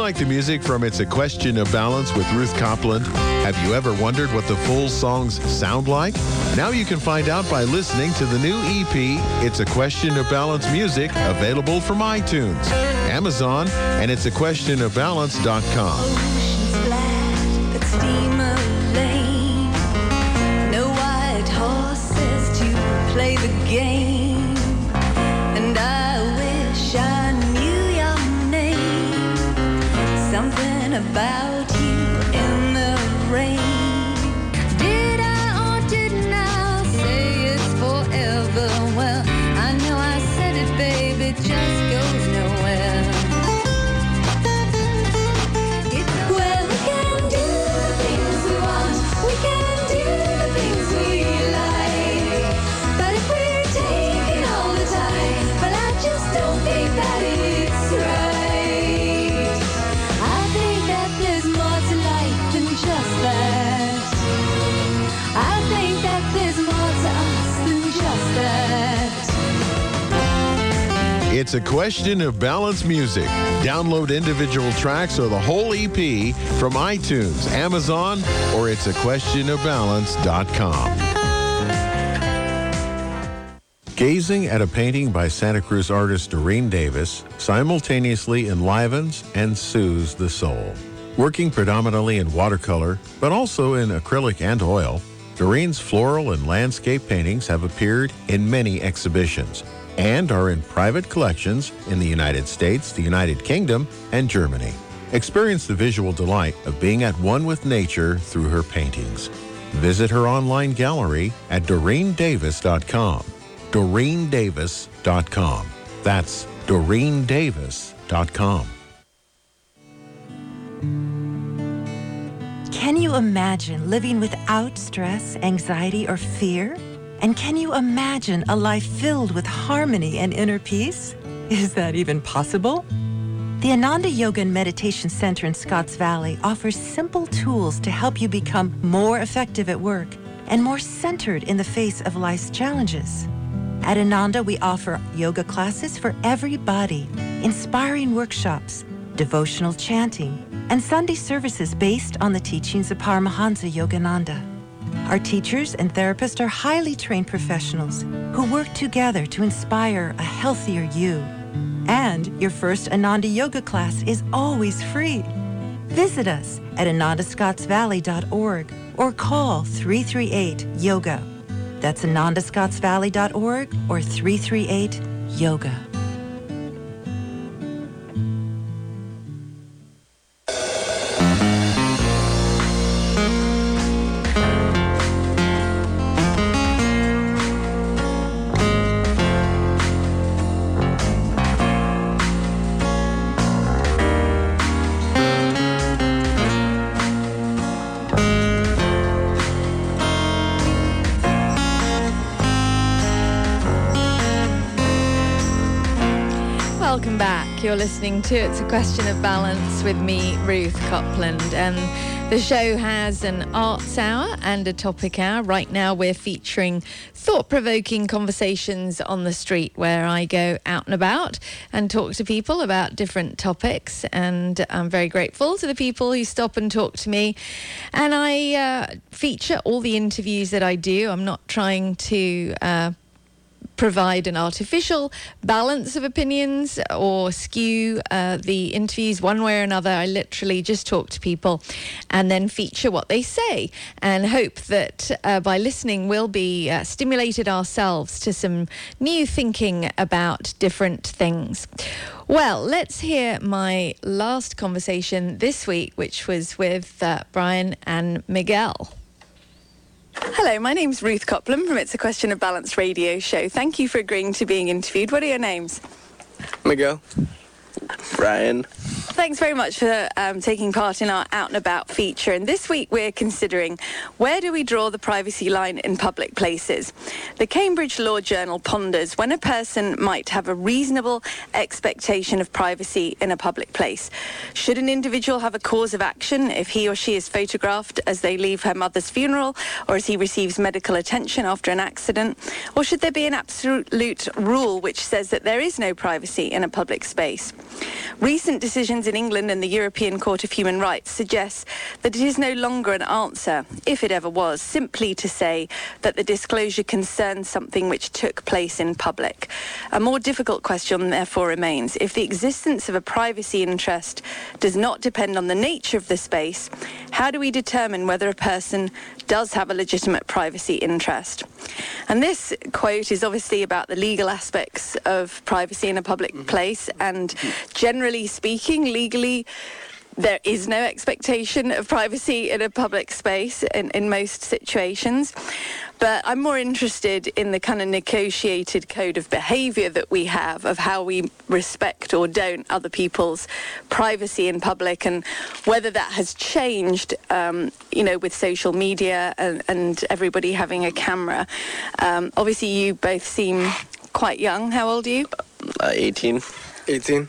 like the music from It's a Question of Balance with Ruth Copland? Have you ever wondered what the full songs sound like? Now you can find out by listening to the new E P, It's a Question of Balance Music, available from iTunes, Amazon, and it's a question of balance dot com. Oceans black, but steamer lane. No white horses to play the game. And I wish I knew your name. Something about you in the rain. Did I or didn't I say it's forever? Well, I know I said it, baby, it just goes nowhere. Well, we can do the things we want, we can do the things we like. But if we're taking all the time, well, I just don't think that it's right. I think that there's more to life than just that. I think that there's more to us than just that. It's a Question of Balance Music. Download individual tracks or the whole E P from iTunes, Amazon, or it's a question of balance dot com. Gazing at a painting by Santa Cruz artist Doreen Davis simultaneously enlivens and soothes the soul. Working predominantly in watercolor, but also in acrylic and oil, Doreen's floral and landscape paintings have appeared in many exhibitions and are in private collections in the United States, the United Kingdom, and Germany. Experience the visual delight of being at one with nature through her paintings. Visit her online gallery at doreen davis dot com. doreen davis dot com. That's doreen davis dot com. Can you imagine living without stress, anxiety, or fear? And can you imagine a life filled with harmony and inner peace? Is that even possible? The Ananda Yoga and Meditation Center in Scotts Valley offers simple tools to help you become more effective at work and more centered in the face of life's challenges. At Ananda, we offer yoga classes for every body, inspiring workshops, devotional chanting, and Sunday services based on the teachings of Paramahansa Yogananda. Our teachers and therapists are highly trained professionals who work together to inspire a healthier you. And your first Ananda Yoga class is always free. Visit us at ananda scotts valley dot org or call three three eight yoga. That's ananda scotts valley dot org or three three eight yoga. Welcome back. You're listening to It's a Question of Balance with me, Ruth Copland. And the show has an arts hour and a topic hour. Right now we're featuring thought-provoking conversations on the street where I go out and about and talk to people about different topics. And I'm very grateful to the people who stop and talk to me. And I uh, feature all the interviews that I do. I'm not trying to Uh, provide an artificial balance of opinions or skew uh, the interviews one way or another. I literally just talk to people and then feature what they say and hope that uh, by listening we'll be uh, stimulated ourselves to some new thinking about different things. Well, let's hear my last conversation this week, which was with uh, Brian and Miguel. Hello, my name's Ruth Copland from It's a Question of Balance radio show. Thank you for agreeing to being interviewed. What are your names? Miguel. Brian. Thanks very much for um, taking part in our Out and About feature. And this week we're considering, where do we draw the privacy line in public places? The Cambridge Law Journal ponders when a person might have a reasonable expectation of privacy in a public place. Should an individual have a cause of action if he or she is photographed as they leave her mother's funeral, or as he receives medical attention after an accident? Or should there be an absolute rule which says that there is no privacy in a public space? Recent decisions decisions in England and the European Court of Human Rights suggests that it is no longer an answer, if it ever was, simply to say that the disclosure concerns something which took place in public. A more difficult question, therefore, remains. If the existence of a privacy interest does not depend on the nature of the space, how do we determine whether a person does have a legitimate privacy interest? And this quote is obviously about the legal aspects of privacy in a public mm-hmm. place, and generally speaking, legally, there is no expectation of privacy in a public space in, in most situations. But I'm more interested in the kind of negotiated code of behaviour that we have of how we respect or don't other people's privacy in public, and whether that has changed, um, you know, with social media and, and everybody having a camera. Um, obviously, you both seem quite young. How old are you? Uh, eighteen. eighteen.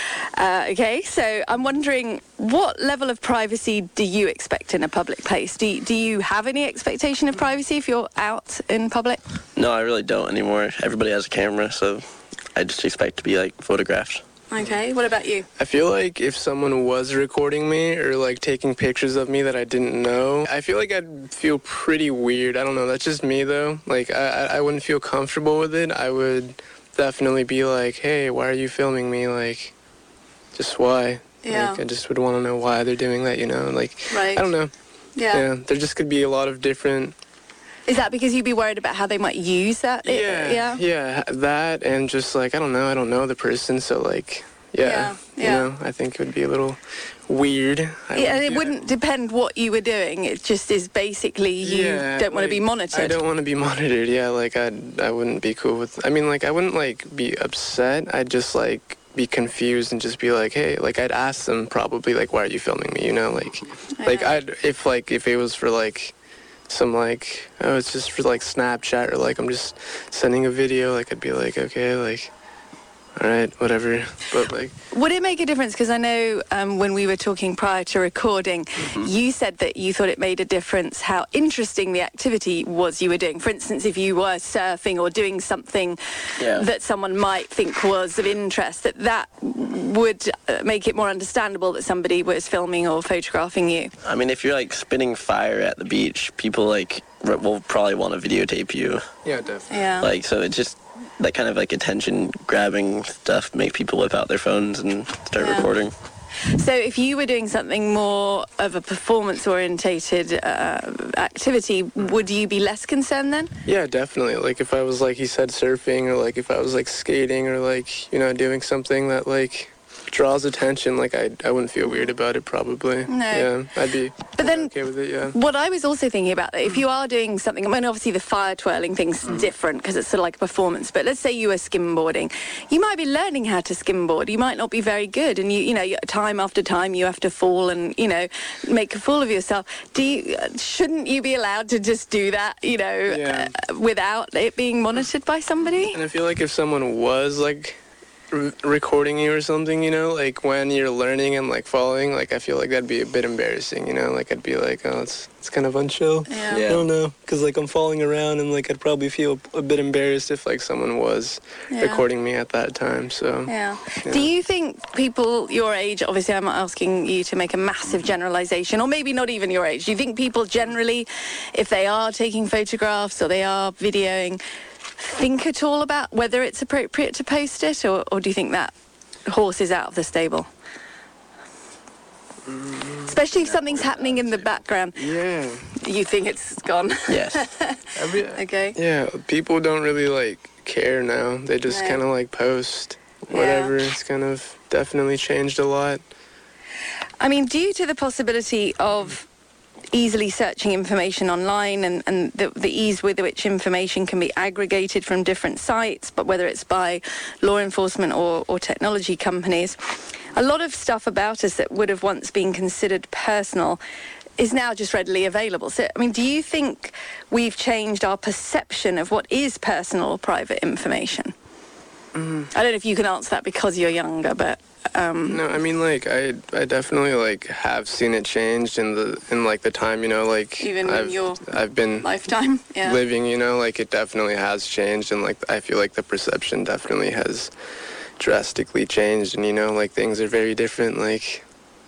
Uh, okay, so I'm wondering, what level of privacy do you expect in a public place? Do you, do you have any expectation of privacy if you're out in public? No, I really don't anymore. Everybody has a camera, so I just expect to be, like, photographed. Okay, what about you? I feel like if someone was recording me or, like, taking pictures of me that I didn't know, I feel like I'd feel pretty weird. I don't know, that's just me, though. Like, I, I wouldn't feel comfortable with it. I would definitely be like, hey, why are you filming me? Like, just why? Yeah. Like, I just would want to know why they're doing that, you know? Like, right. I don't know. Yeah. Yeah. There just could be a lot of different... Is that because you'd be worried about how they might use that? Yeah. Yeah. Yeah, that and just, like, I don't know. I don't know the person, so, like, yeah. Yeah. You yeah. know, I think it would be a little weird. I Yeah, would, it yeah. wouldn't depend what you were doing. It just is basically you Yeah, don't want to like, be monitored. I don't want to be monitored, yeah. Like, I I wouldn't be cool with... I mean, like, I wouldn't, like, be upset. I'd just, like... be confused and just be like, hey, like I'd ask them probably like, why are you filming me? You know, like, yeah. like I'd if like if it was for like some like oh it's just for like Snapchat or like I'm just sending a video, like I'd be like, okay, like, all right, whatever. But like, would it make a difference? Because I know um, when we were talking prior to recording, mm-hmm. you said that you thought it made a difference how interesting the activity was you were doing. For instance, if you were surfing or doing something yeah. that someone might think was of interest, that that would uh, make it more understandable that somebody was filming or photographing you. I mean, if you're like spitting fire at the beach, people like will probably want to videotape you. Yeah, definitely. Yeah. Like, so it just... that kind of like attention grabbing stuff make people whip out their phones and start yeah. recording. So if you were doing something more of a performance orientated uh, activity, would you be less concerned then? Yeah, definitely. Like if I was like he said surfing, or like if I was like skating, or like, you know, doing something that like draws attention, like I I wouldn't feel weird about it probably. No. Yeah, I'd be but then, okay with it, yeah. What I was also thinking about, if you are doing something, I mean obviously the fire twirling thing's mm. different because it's sort of like a performance, but let's say you were skimboarding. You might be learning how to skimboard. You might not be very good, and you you know, time after time you have to fall and, you know, make a fool of yourself. Do you, shouldn't you be allowed to just do that, you know, yeah. uh, without it being monitored by somebody? And I feel like if someone was like recording you or something, you know, like when you're learning and like falling, like I feel like that'd be a bit embarrassing, you know, like I'd be like, oh, it's it's kind of unchill. Yeah. Yeah. I don't know, because like I'm falling around and like I'd probably feel a bit embarrassed if like someone was yeah. recording me at that time. So yeah. yeah. Do you think people your age, obviously I'm not asking you to make a massive generalization, or maybe not even your age, do you think people generally, if they are taking photographs or they are videoing, think at all about whether it's appropriate to post it, or, or do you think that horse is out of the stable? Mm, Especially if something's happening in the background. Yeah. You think it's gone? Yes. Okay. Yeah, people don't really like care now. They just No. kind of like post whatever. Yeah. It's kind of definitely changed a lot. I mean, due to the possibility of easily searching information online and, and the, the ease with which information can be aggregated from different sites, but whether it's by law enforcement or, or technology companies, a lot of stuff about us that would have once been considered personal is now just readily available. So, I mean, do you think we've changed our perception of what is personal or private information? Mm. I don't know if you can answer that because you're younger, but... Um, no, I mean, like, I I definitely, like, have seen it changed in the, in, like, the time, you know, like... Even in I've, your I've been lifetime, yeah. living, you know, like, it definitely has changed, and, like, I feel like the perception definitely has drastically changed, and you know, like things are very different. Like,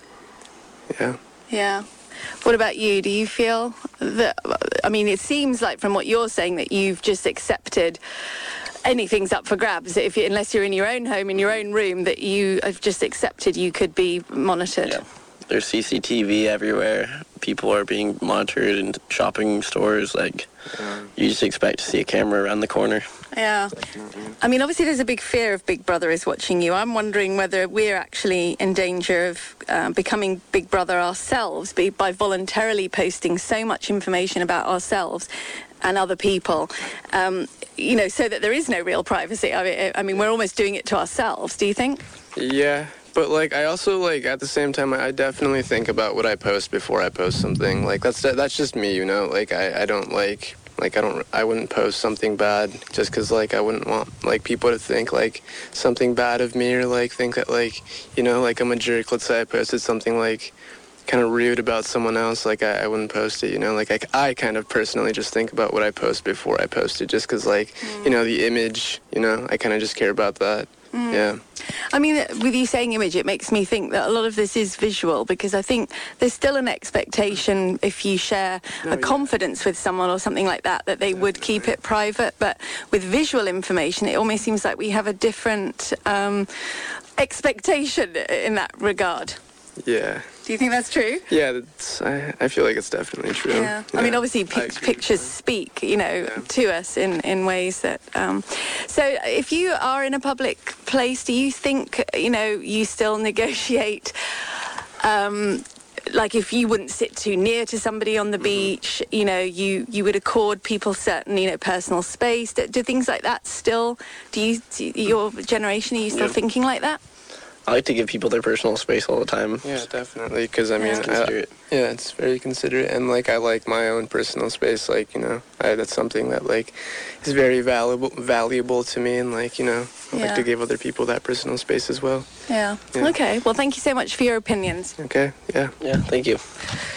yeah. Yeah. What about you? Do you feel that, I mean, it seems like from what you're saying that you've just accepted anything's up for grabs, if you, unless you're in your own home, in your own room, that you have just accepted you could be monitored. Yeah. There's C C T V everywhere. People are being monitored in shopping stores. Like, you just expect to see a camera around the corner. Yeah. I mean, obviously there's a big fear of Big Brother is watching you. I'm wondering whether we're actually in danger of uh, becoming Big Brother ourselves by, by voluntarily posting so much information about ourselves and other people, um, you know, so that there is no real privacy. I mean, I mean, we're almost doing it to ourselves, do you think? Yeah. But, like, I also, like, at the same time, I definitely think about what I post before I post something. Like, that's that's just me, you know? Like, I, I don't, like, like, I don't, I wouldn't post something bad just because, like, I wouldn't want, like, people to think, like, something bad of me or, like, think that, like, you know, like, I'm a jerk. Let's say I posted something, like, kind of rude about someone else. Like, I, I wouldn't post it, you know? Like, I, I kind of personally just think about what I post before I post it just because, like, mm. you know, the image, you know, I kind of just care about that. Mm. Yeah. I mean, with you saying image, it makes me think that a lot of this is visual, because I think there's still an expectation if you share oh, a yeah. confidence with someone or something like that, that they Definitely. would keep it private. But with visual information, it almost seems like we have a different um, expectation in that regard. Yeah. Do you think that's true? Yeah, that's, I, I feel like it's definitely true. Yeah. yeah. I mean, obviously, pic- pictures speak, you know, yeah. to us in, in ways that... Um, so if you are in a public place, do you think, you know, you still negotiate... Um, like if you wouldn't sit too near to somebody on the beach, you know, you, you would accord people certain, you know, personal space. Do, do things like that still... Do you, do your generation, are you still yeah. thinking like that? I like to give people their personal space all the time. Yeah, definitely, because, I mean, it's considerate. I, yeah, it's very considerate, and, like, I like my own personal space, like, you know, I, that's something that, like, is very valuable valuable to me, and, like, you know, I yeah. like to give other people that personal space as well. Yeah. yeah. Okay, well, thank you so much for your opinions. Okay, yeah. Yeah, thank you.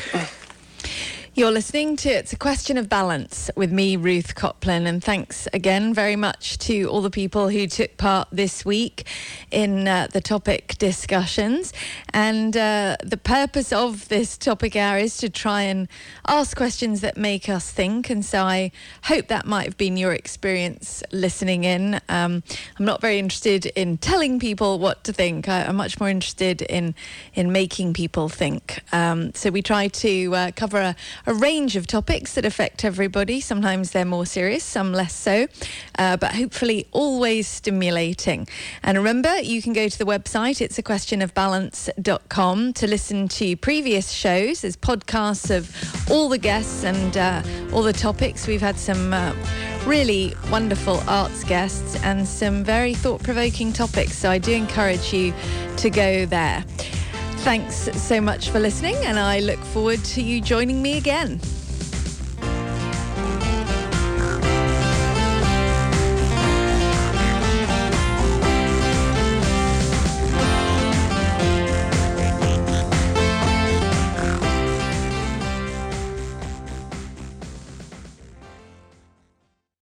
You're listening to It's a Question of Balance with me, Ruth Coplin, and thanks again very much to all the people who took part this week in uh, the topic discussions. And uh, the purpose of this topic hour is to try and ask questions that make us think, and so I hope that might have been your experience listening in. Um, I'm not very interested in telling people what to think. I, I'm much more interested in, in making people think. Um, so we try to uh, cover a a range of topics that affect everybody. Sometimes they're more serious, some less so, uh, but hopefully always stimulating. And remember, you can go to the website, it's a question of balance dot com, to listen to previous shows. There's podcasts of all the guests and uh, all the topics. We've had some uh, really wonderful arts guests and some very thought-provoking topics, so I do encourage you to go there. Thanks so much for listening, and I look forward to you joining me again.